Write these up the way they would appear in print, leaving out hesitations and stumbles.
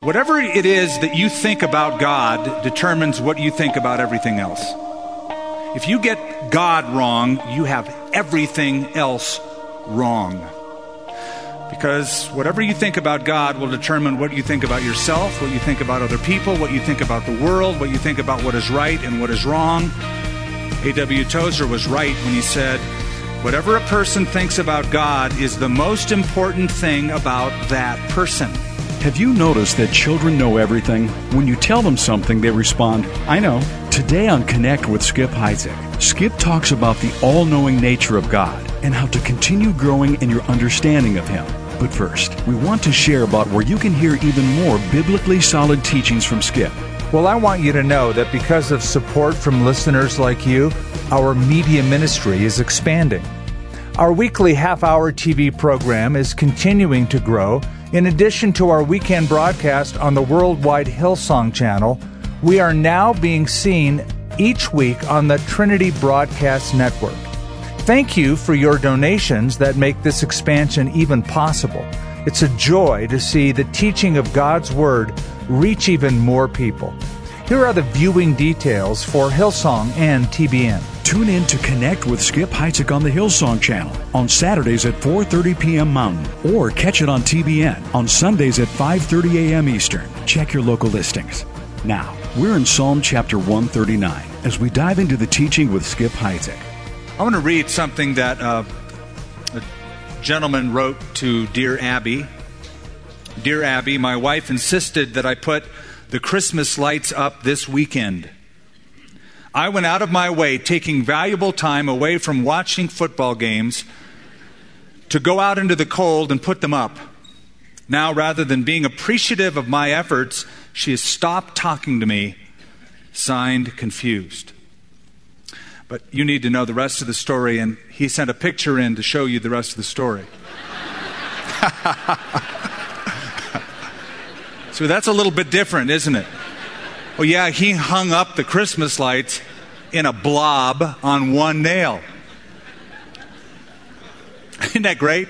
Whatever it is that you think about God determines what you think about everything else. If you get God wrong, you have everything else wrong. Because whatever you think about God will determine what you think about yourself, what you think about other people, what you think about the world, what you think about what is right and what is wrong. A.W. Tozer was right when he said, whatever a person thinks about God is the most important thing about that person. Have you noticed that children know everything? When you tell them something, they respond, I know. Today on Connect with Skip Heitzig, Skip talks about the all-knowing nature of God and how to continue growing in your understanding of Him. But first, we want to share about where you can hear even more biblically solid teachings from Skip. Well, I want you to know that because of support from listeners like you, our media ministry is expanding. Our weekly half-hour TV program is continuing to grow. In addition to our weekend broadcast on the worldwide Hillsong channel, we are now being seen each week on the Trinity Broadcast Network. Thank you for your donations that make this expansion even possible. It's a joy to see the teaching of God's Word reach even more people. Here are the viewing details for Hillsong and TBN. Tune in to Connect with Skip Heitzig on the Hillsong channel on Saturdays at 4:30 p.m. Mountain, or catch it on TBN on Sundays at 5:30 a.m. Eastern. Check your local listings. Now, we're in Psalm chapter 139 as we dive into the teaching with Skip Heitzig. I want to read something that a gentleman wrote to Dear Abby. Dear Abby, my wife insisted that I put the Christmas lights up this weekend. I went out of my way, taking valuable time away from watching football games, to go out into the cold and put them up. Now, rather than being appreciative of my efforts, she has stopped talking to me. Signed, Confused. But you need to know the rest of the story, and he sent a picture in to show you the rest of the story. So that's a little bit different, isn't it? Oh yeah, he hung up the Christmas lights in a blob on one nail. Isn't that great?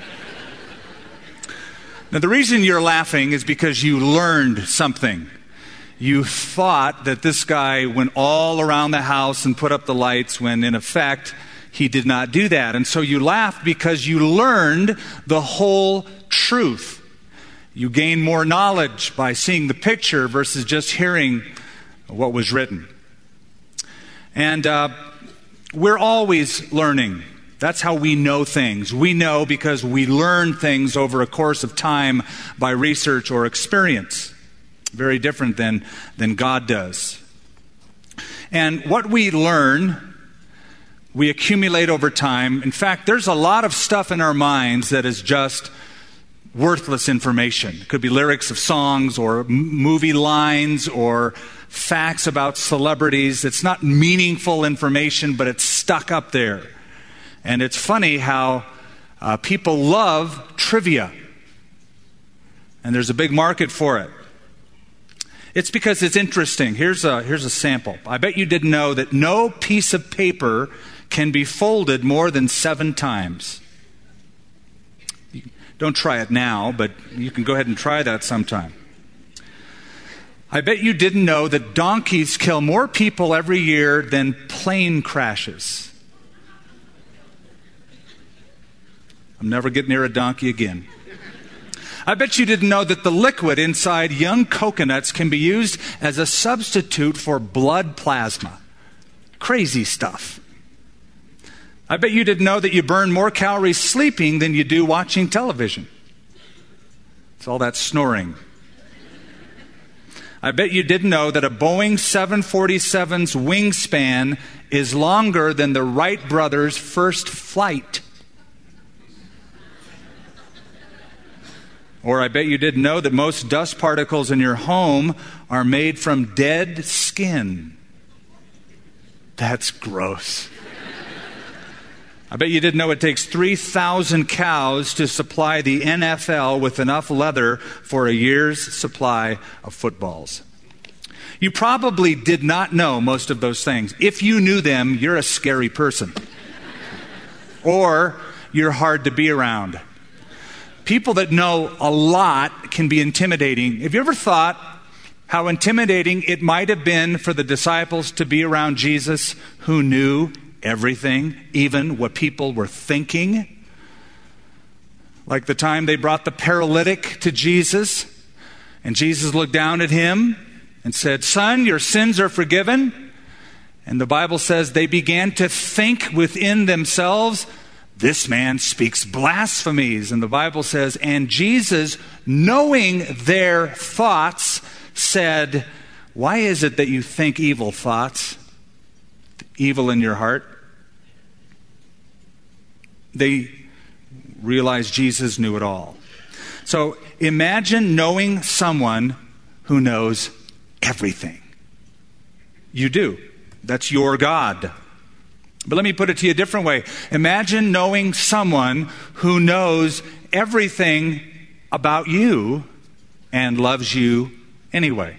Now the reason you're laughing is because you learned something. You thought that this guy went all around the house and put up the lights when in effect he did not do that. And so you laughed because you learned the whole truth. You gain more knowledge by seeing the picture versus just hearing what was written. And we're always learning. That's how we know things. We know because we learn things over a course of time by research or experience. Very different than God does. And what we learn, we accumulate over time. In fact, there's a lot of stuff in our minds that is just worthless information. It could be lyrics of songs or movie lines or facts about celebrities. It's not meaningful information, but it's stuck up there. And it's funny how people love trivia. And there's a big market for it. It's because it's interesting. Here's a sample. I bet you didn't know that no piece of paper can be folded more than 7 times. Don't try it now, but you can go ahead and try that sometime. I bet you didn't know that donkeys kill more people every year than plane crashes. I'm never getting near a donkey again. I bet you didn't know that the liquid inside young coconuts can be used as a substitute for blood plasma. Crazy stuff. I bet you didn't know that you burn more calories sleeping than you do watching television. It's all that snoring. I bet you didn't know that a Boeing 747's wingspan is longer than the Wright brothers' first flight. Or I bet you didn't know that most dust particles in your home are made from dead skin. That's gross. I bet you didn't know it takes 3,000 cows to supply the NFL with enough leather for a year's supply of footballs. You probably did not know most of those things. If you knew them, you're a scary person. Or you're hard to be around. People that know a lot can be intimidating. Have you ever thought how intimidating it might have been for the disciples to be around Jesus who knew everything, even what people were thinking? Like the time they brought the paralytic to Jesus, and Jesus looked down at him and said, "Son, your sins are forgiven." And the Bible says they began to think within themselves, "This man speaks blasphemies." And the Bible says, and Jesus, knowing their thoughts, said, "Why is it that you think evil thoughts, evil in your heart?" They realized Jesus knew it all. So imagine knowing someone who knows everything. You do. That's your God. But let me put it to you a different way. Imagine knowing someone who knows everything about you and loves you anyway.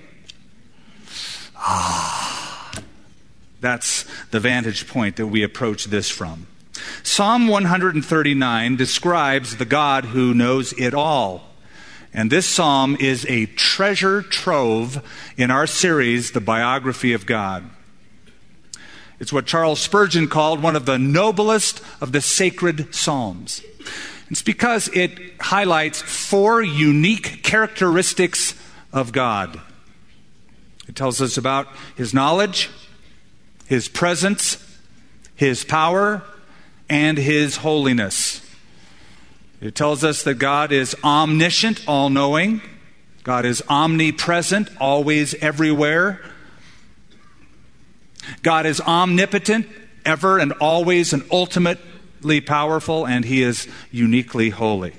That's the vantage point that we approach this from. Psalm 139 describes the God who knows it all. And this psalm is a treasure trove in our series, The Biography of God. It's what Charles Spurgeon called one of the noblest of the sacred psalms. It's because it highlights 4 unique characteristics of God. It tells us about His knowledge, His presence, His power, and His holiness. It tells us that God is omniscient, all-knowing. God is omnipresent, always everywhere. God is omnipotent, ever and always and ultimately powerful, and He is uniquely holy.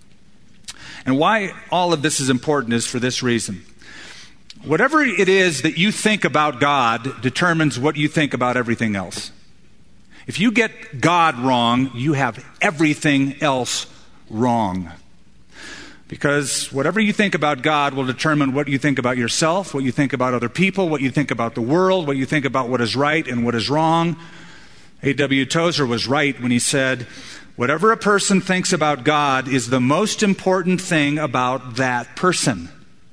And why all of this is important is for this reason. Whatever it is that you think about God determines what you think about everything else. If you get God wrong, you have everything else wrong. Because whatever you think about God will determine what you think about yourself, what you think about other people, what you think about the world, what you think about what is right and what is wrong. A.W. Tozer was right when he said, "Whatever a person thinks about God is the most important thing about that person."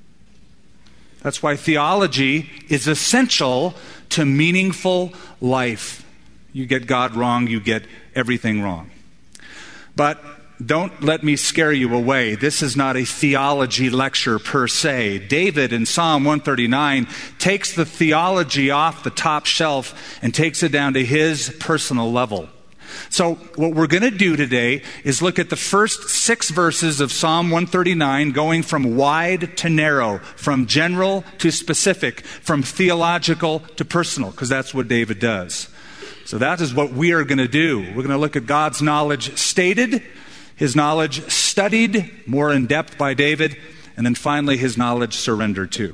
That's why theology is essential to meaningful life. You get God wrong, you get everything wrong. But don't let me scare you away. This is not a theology lecture per se. David in Psalm 139 takes the theology off the top shelf and takes it down to his personal level. So what we're going to do today is look at the first 6 verses of Psalm 139, going from wide to narrow, from general to specific, from theological to personal, because that's what David does. So that is what we are going to do. We're going to look at God's knowledge stated, His knowledge studied more in depth by David, and then finally His knowledge surrendered to.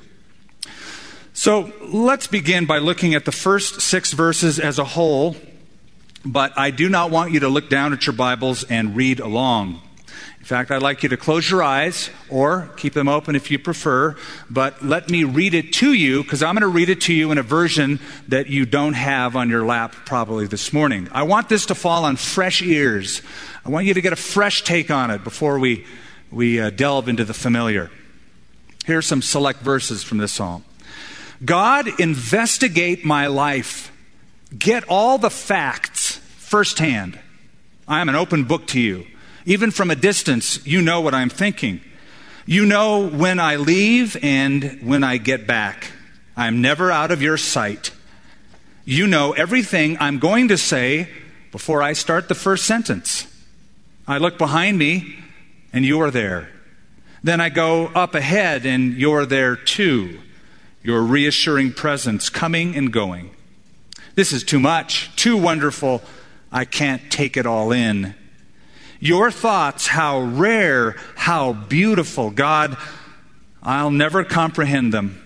So let's begin by looking at the first 6 verses as a whole, but I do not want you to look down at your Bibles and read along. In fact, I'd like you to close your eyes or keep them open if you prefer, but let me read it to you, because I'm going to read it to you in a version that you don't have on your lap probably this morning. I want this to fall on fresh ears. I want you to get a fresh take on it before we delve into the familiar. Here are some select verses from this psalm. God, investigate my life. Get all the facts firsthand. I am an open book to you. Even from a distance, you know what I'm thinking. You know when I leave and when I get back. I'm never out of your sight. You know everything I'm going to say before I start the first sentence. I look behind me and you are there. Then I go up ahead and you're there too. Your reassuring presence coming and going. This is too much, too wonderful. I can't take it all in. Your thoughts, how rare, how beautiful. God, I'll never comprehend them.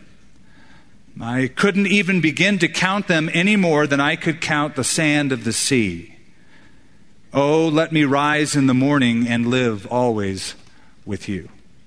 I couldn't even begin to count them any more than I could count the sand of the sea. Oh, let me rise in the morning and live always with you.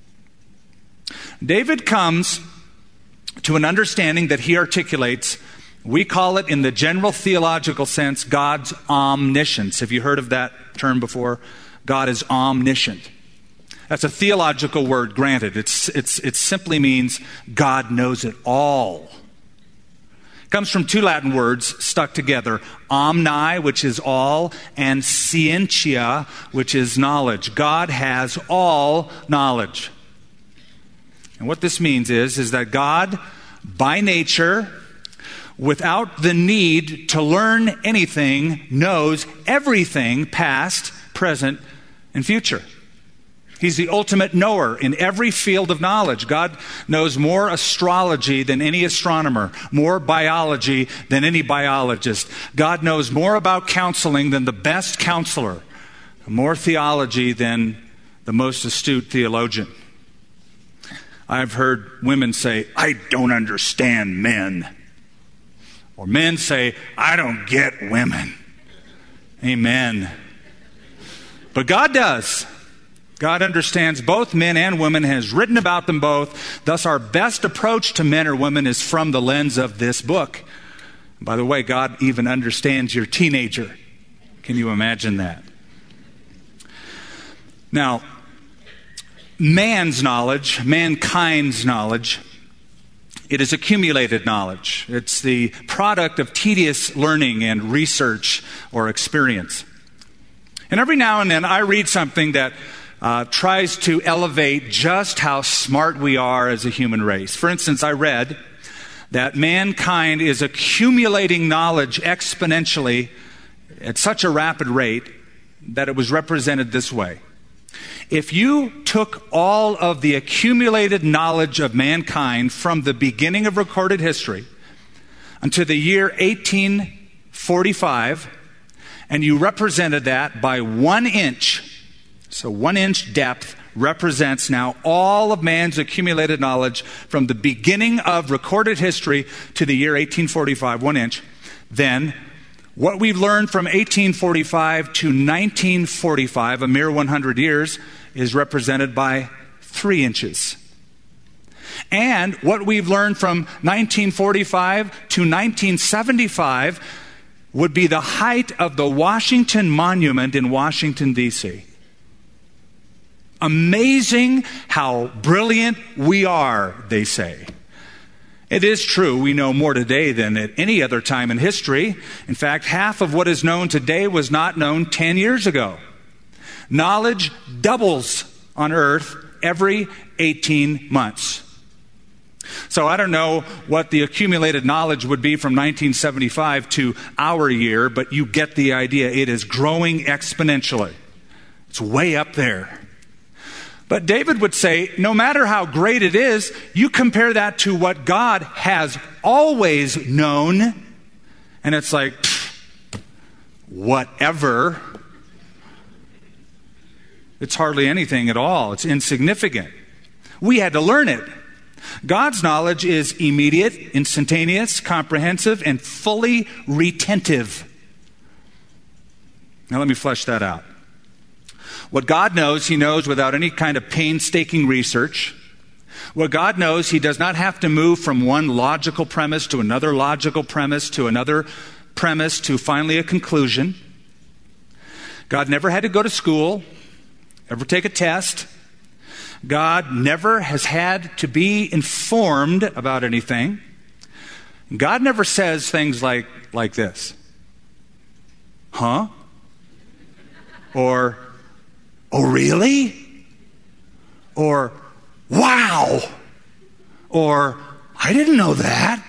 David comes to an understanding that he articulates. We call it, in the general theological sense, God's omniscience. Have you heard of that term before? God is omniscient. That's a theological word, granted. It simply means God knows it all. It comes from two Latin words stuck together, omni, which is all, and scientia, which is knowledge. God has all knowledge. And what this means is that God, by nature, without the need to learn anything, knows everything, past, present, and future. He's the ultimate knower in every field of knowledge. God knows more astrology than any astronomer, more biology than any biologist. God knows more about counseling than the best counselor, more theology than the most astute theologian. I've heard women say, "I don't understand men." Or men say, "I don't get women." Amen. But God does. God understands both men and women, has written about them both. Thus, our best approach to men or women is from the lens of this book. By the way, God even understands your teenager. Can you imagine that? Now, man's knowledge, mankind's knowledge, it is accumulated knowledge. It's the product of tedious learning and research or experience. And every now and then I read something that tries to elevate just how smart we are as a human race. For instance, I read that mankind is accumulating knowledge exponentially at such a rapid rate that it was represented this way. If you took all of the accumulated knowledge of mankind from the beginning of recorded history until the year 1845, and you represented that by 1 inch, so 1 inch depth represents now all of man's accumulated knowledge from the beginning of recorded history to the year 1845, 1 inch. Then what we've learned from 1845 to 1945, a mere 100 years, is represented by 3 inches. And what we've learned from 1945 to 1975 would be the height of the Washington Monument in Washington, D.C. Amazing how brilliant we are, they say. It is true, we know more today than at any other time in history. In fact, half of what is known today was not known 10 years ago. Knowledge doubles on earth every 18 months. So I don't know what the accumulated knowledge would be from 1975 to our year, but you get the idea. It is growing exponentially. It's way up there. But David would say, no matter how great it is, you compare that to what God has always known, and it's like, whatever. It's hardly anything at all. It's insignificant. We had to learn it. God's knowledge is immediate, instantaneous, comprehensive, and fully retentive. Now let me flesh that out. What God knows, He knows without any kind of painstaking research. What God knows, He does not have to move from one logical premise to another logical premise to another premise to finally a conclusion. God never had to go to school, ever take a test. God never has had to be informed about anything. God never says things like this. Huh? Or, oh really? Or, wow! Or, I didn't know that.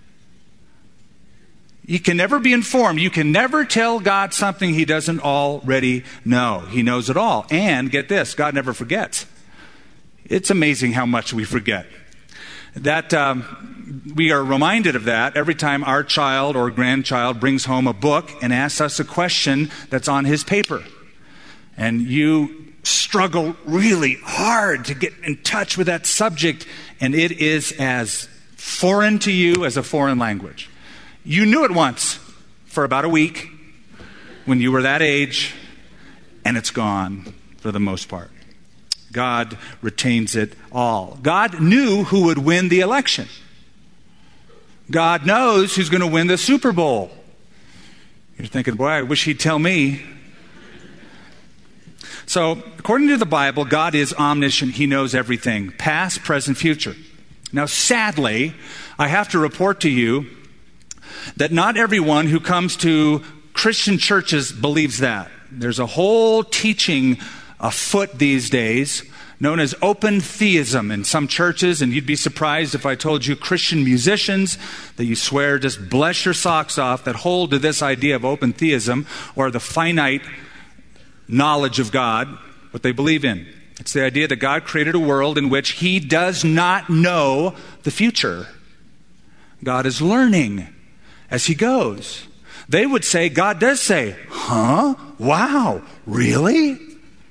You can never be informed. You can never tell God something He doesn't already know. He knows it all. And get this, God never forgets. It's amazing how much we forget. That we are reminded of that every time our child or grandchild brings home a book and asks us a question that's on his paper. And you struggle really hard to get in touch with that subject, and it is as foreign to you as a foreign language. You knew it once for about a week when you were that age, and it's gone for the most part. God retains it all. God knew who would win the election. God knows who's going to win the Super Bowl. You're thinking, boy, I wish He'd tell me. So, according to the Bible, God is omniscient. He knows everything, past, present, future. Now, sadly, I have to report to you that not everyone who comes to Christian churches believes that. There's a whole teaching afoot these days known as open theism in some churches, and you'd be surprised if I told you Christian musicians that you swear just bless your socks off that hold to this idea of open theism or the finite knowledge of God, what they believe in. It's the idea that God created a world in which He does not know the future. God is learning as He goes. They would say, God does say, huh? Wow, really?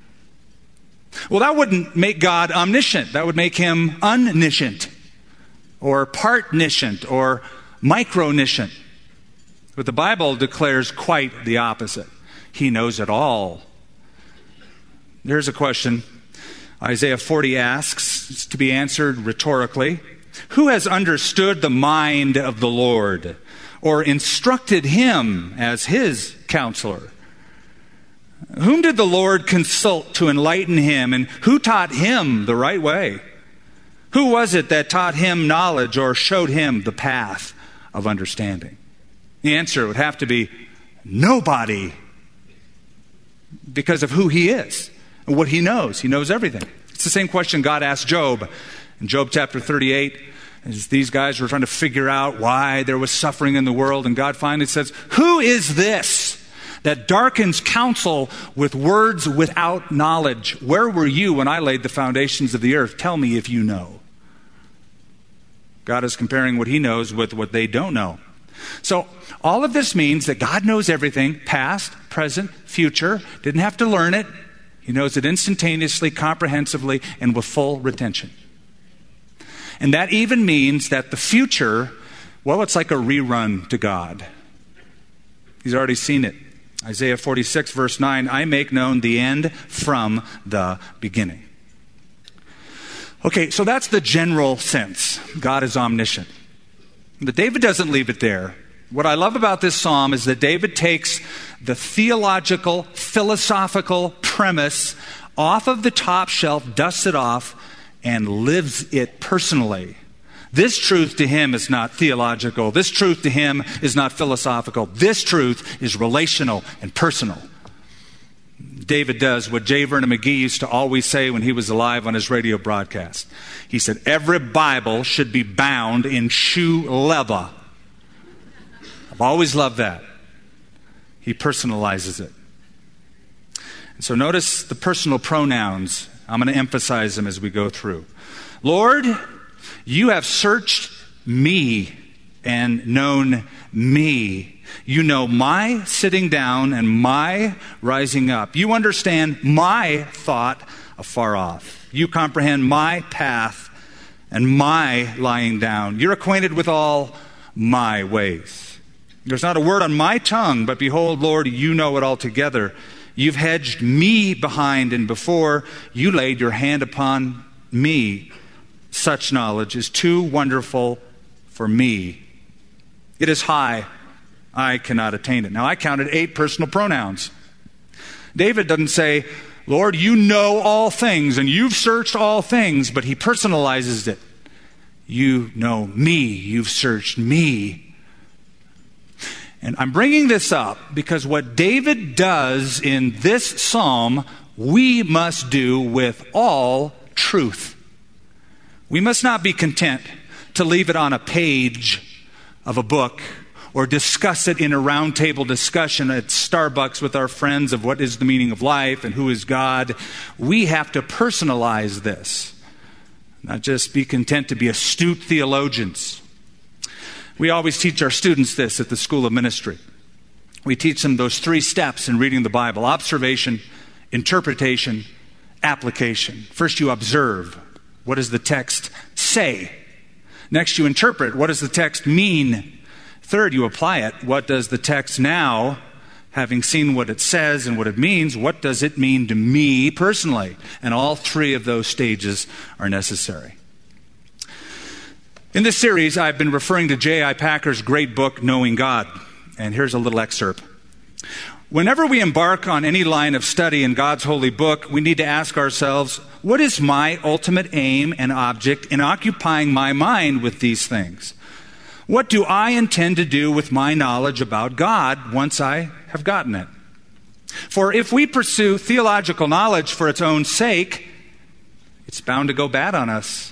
Well, that wouldn't make God omniscient. That would make Him omniscient or partniscient or microniscient. But the Bible declares quite the opposite. He knows it all. There's a question Isaiah 40 asks. It's to be answered rhetorically. Who has understood the mind of the Lord or instructed Him as His counselor? Whom did the Lord consult to enlighten him, and who taught him the right way? Who was it that taught him knowledge or showed him the path of understanding? The answer would have to be nobody, because of who He is and what He knows. He knows everything. It's the same question God asked Job in Job chapter 38. As these guys were trying to figure out why there was suffering in the world, and God finally says, who is this that darkens counsel with words without knowledge? Where were you when I laid the foundations of the earth? Tell me if you know. God is comparing what He knows with what they don't know. So all of this means that God knows everything, past, present, future. Didn't have to learn it. He knows it instantaneously, comprehensively, and with full retention. And that even means that the future, well, it's like a rerun to God. He's already seen it. Isaiah 46, verse 9, I make known the end from the beginning. Okay, so that's the general sense. God is omniscient. But David doesn't leave it there. What I love about this psalm is that David takes the theological, philosophical premise off of the top shelf, dusts it off, and lives it personally. This truth to him is not theological. This truth to him is not philosophical. This truth is relational and personal. David does what J. Vernon McGee used to always say when he was alive on his radio broadcast. He said, every Bible should be bound in shoe leather. I've always loved that. He personalizes it. And so notice the personal pronouns. I'm going to emphasize them as we go through. Lord, you have searched me and known me. You know my sitting down and my rising up. You understand my thought afar off. You comprehend my path and my lying down. You're acquainted with all my ways. There's not a word on my tongue, but behold, Lord, you know it altogether. You've hedged me behind and before. You laid your hand upon me. Such knowledge is too wonderful for me. It is high. I cannot attain it. Now, I counted 8 personal pronouns. David doesn't say, Lord, you know all things and you've searched all things, but he personalizes it. You know me. You've searched me. And I'm bringing this up because what David does in this psalm, we must do with all truth. We must not be content to leave it on a page of a book or discuss it in a roundtable discussion at Starbucks with our friends of what is the meaning of life and who is God. We have to personalize this, not just be content to be astute theologians. We always teach our students this at the School of Ministry. We teach them those 3 steps in reading the Bible: observation, interpretation, application. First, you observe. What does the text say? Next, you interpret. What does the text mean? Third, you apply it. What does the text now, having seen what it says and what it means, what does it mean to me personally? And all 3 of those stages are necessary. In this series, I've been referring to J.I. Packer's great book, Knowing God. And here's a little excerpt. Whenever we embark on any line of study in God's holy book, we need to ask ourselves, what is my ultimate aim and object in occupying my mind with these things? What do I intend to do with my knowledge about God once I have gotten it? For if we pursue theological knowledge for its own sake, it's bound to go bad on us.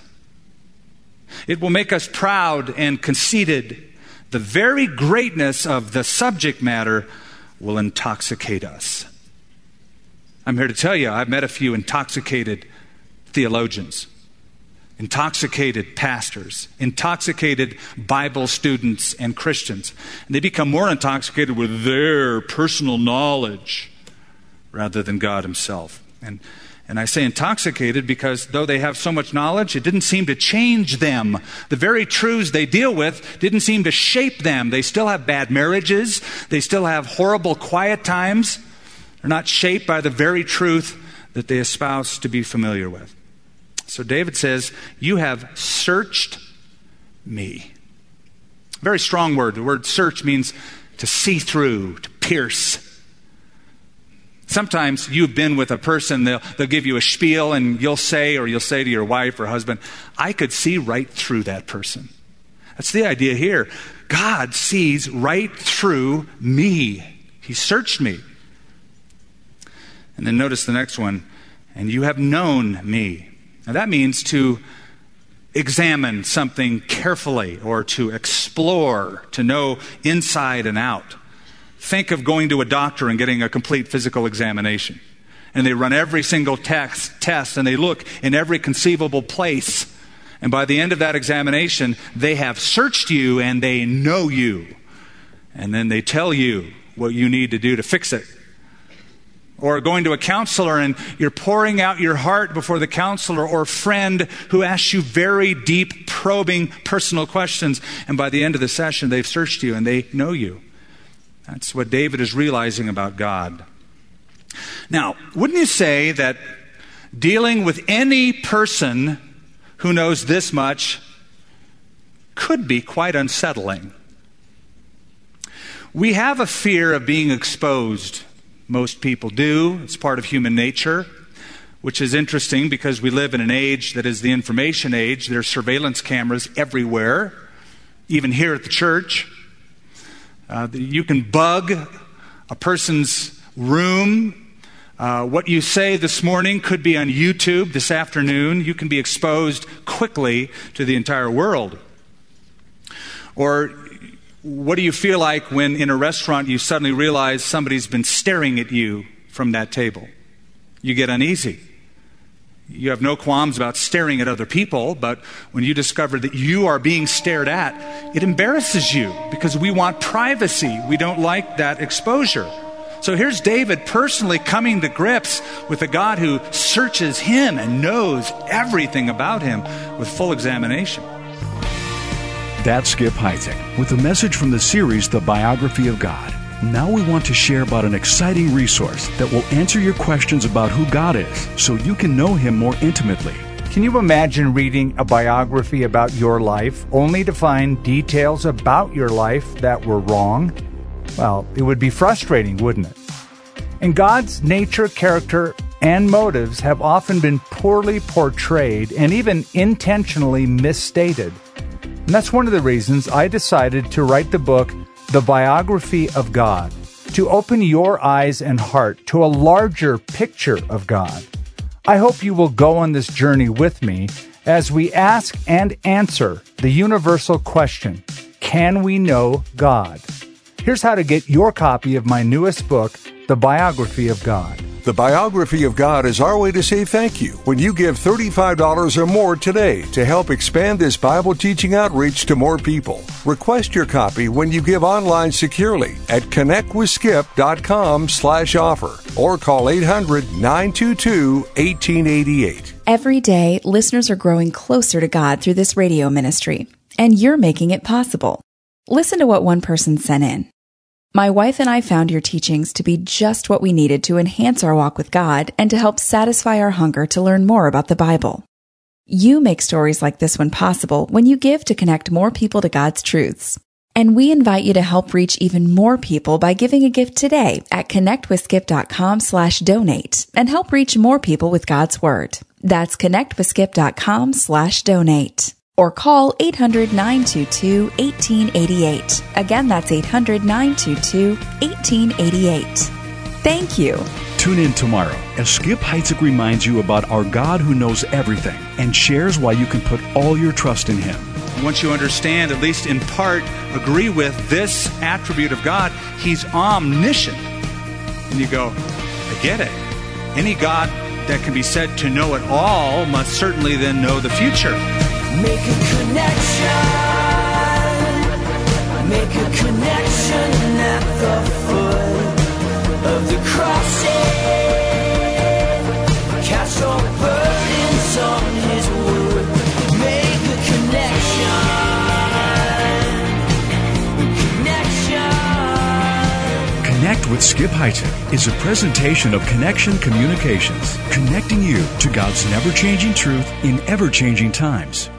It will make us proud and conceited. The very greatness of the subject matter will intoxicate us. I'm here to tell you, I've met a few intoxicated theologians, intoxicated pastors, intoxicated Bible students and Christians. And they become more intoxicated with their personal knowledge rather than God himself. And I say intoxicated because though they have so much knowledge, it didn't seem to change them. The very truths they deal with didn't seem to shape them. They still have bad marriages. They still have horrible quiet times. They're not shaped by the very truth that they espouse to be familiar with. So David says, you have searched me. Very strong word. The word search means to see through, to pierce. Sometimes you've been with a person, they'll give you a spiel and you'll say to your wife or husband, I could see right through that person. That's the idea here. God sees right through me. He searched me. And then notice the next one, and you have known me. Now that means to examine something carefully or to explore, to know inside and out. Think of going to a doctor and getting a complete physical examination. And they run every single test and they look in every conceivable place. And by the end of that examination, they have searched you and they know you. And then they tell you what you need to do to fix it. Or going to a counselor and you're pouring out your heart before the counselor or friend who asks you very deep, probing, personal questions. And by the end of the session, they've searched you and they know you. That's what David is realizing about God. Now, wouldn't you say that dealing with any person who knows this much could be quite unsettling? We have a fear of being exposed. Most people do. It's part of human nature, which is interesting because we live in an age that is the information age. There are surveillance cameras everywhere, even here at the church. You can bug a person's room. What you say this morning could be on YouTube this afternoon. You can be exposed quickly to the entire world. Or what do you feel like when in a restaurant you suddenly realize somebody's been staring at you from that table? You get uneasy. You have no qualms about staring at other people, but when you discover that you are being stared at, it embarrasses you because we want privacy. We don't like that exposure. So here's David personally coming to grips with a God who searches him and knows everything about him with full examination. That's Skip Heitzig with a message from the series, The Biography of God. Now we want to share about an exciting resource that will answer your questions about who God is so you can know him more intimately. Can you imagine reading a biography about your life only to find details about your life that were wrong? Well, it would be frustrating, wouldn't it? And God's nature, character, and motives have often been poorly portrayed and even intentionally misstated. And that's one of the reasons I decided to write the book, The Biography of God, to open your eyes and heart to a larger picture of God. I hope you will go on this journey with me as we ask and answer the universal question, can we know God? Here's how to get your copy of my newest book, The Biography of God. The Biography of God is our way to say thank you when you give $35 or more today to help expand this Bible teaching outreach to more people. Request your copy when you give online securely at connectwithskip.com/offer or call 800-922-1888. Every day, listeners are growing closer to God through this radio ministry, and you're making it possible. Listen to what one person sent in. My wife and I found your teachings to be just what we needed to enhance our walk with God and to help satisfy our hunger to learn more about the Bible. You make stories like this one possible when you give to connect more people to God's truths. And we invite you to help reach even more people by giving a gift today at connectwithskip.com/donate and help reach more people with God's Word. That's connectwithskip.com/donate. Or call 800-922-1888. Again, that's 800-922-1888. Thank you. Tune in tomorrow as Skip Heitzig reminds you about our God who knows everything and shares why you can put all your trust in Him. Once you understand, at least in part, agree with this attribute of God, He's omniscient. And you go, I get it. Any God that can be said to know it all must certainly then know the future. Make a connection. Make a connection at the foot of the crossing. Cast all burdens on His wood. Make a connection. Connect with Skip Heitzig is a presentation of Connection Communications, connecting you to God's never-changing truth in ever-changing times.